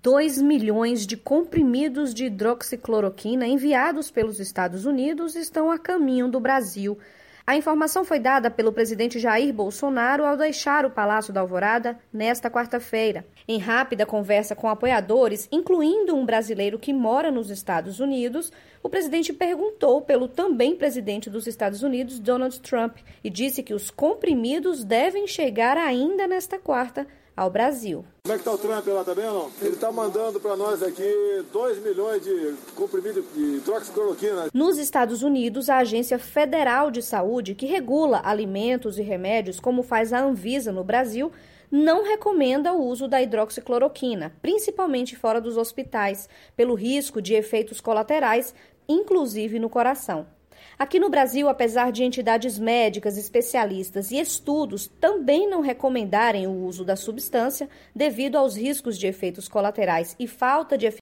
2 milhões de comprimidos de hidroxicloroquina enviados pelos Estados Unidos estão a caminho do Brasil. A informação foi dada pelo presidente Jair Bolsonaro ao deixar o Palácio da Alvorada nesta quarta-feira. Em rápida conversa com apoiadores, incluindo um brasileiro que mora nos Estados Unidos, o presidente perguntou pelo também presidente dos Estados Unidos, Donald Trump, e disse que os comprimidos devem chegar ainda nesta quarta ao Brasil. Como é que está o Trump lá também ou não? Ele está mandando para nós aqui 2 milhões de comprimidos de hidroxicloroquina. Nos Estados Unidos, a Agência Federal de Saúde, que regula alimentos e remédios, como faz a Anvisa no Brasil, não recomenda o uso da hidroxicloroquina, principalmente fora dos hospitais, pelo risco de efeitos colaterais, inclusive no coração. Aqui no Brasil, apesar de entidades médicas, especialistas e estudos também não recomendarem o uso da substância devido aos riscos de efeitos colaterais e falta de